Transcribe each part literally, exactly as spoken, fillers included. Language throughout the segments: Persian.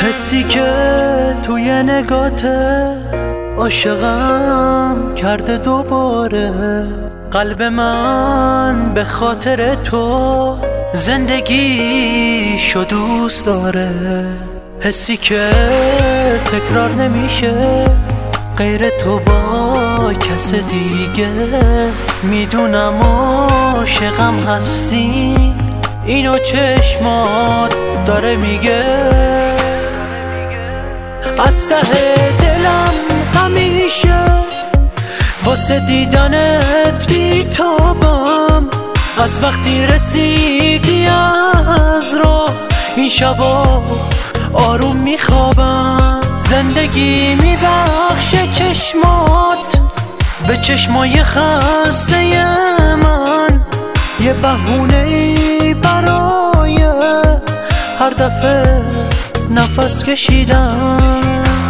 حسی که توی نگاته عاشقم کرده دوباره. قلب من به خاطر تو زندگیشو دوست داره. حسی که تکرار نمیشه غیر تو با کس دیگه. میدونم عاشقم هستی، اینو چشمات داره میگه. از ته دلم همیشه واسه دیدنت بیتابم. از وقتی رسیدی از راه این شبا آروم میخوابم. زندگی میبخشه چشمات به چشمای خسته من. یه بهونه‌ای برای هر دفعه نفس کشیدن.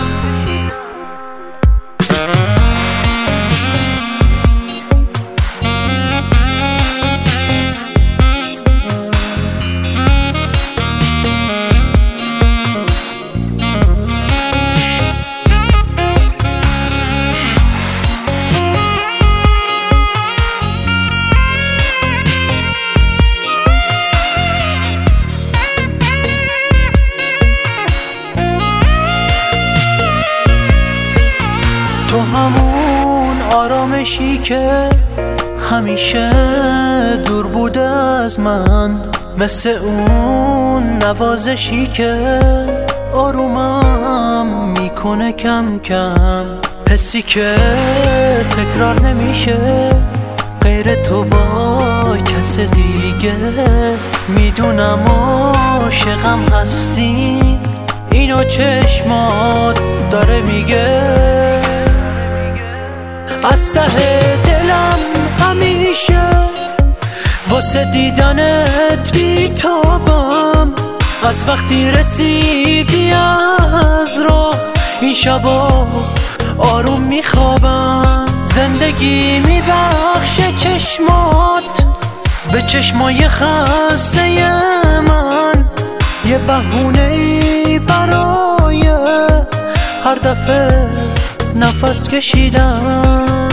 تو همون آرامشی که همیشه دور بوده از من، مثل اون نوازشی که آرومم میکنه کم کم. حسی که تکرار نمیشه غیر تو با کس دیگه. میدونم عاشقم هستی، اینو چشمات داره میگه. از ته دلم همیشه واسه دیدنت بیتابم. از وقتی رسیدی از راه این شبا آروم میخوابم. زندگی میبخشه چشمات به چشمای خسته من. یه بهونه‌ای برای هر دفعه نفس کشیدن.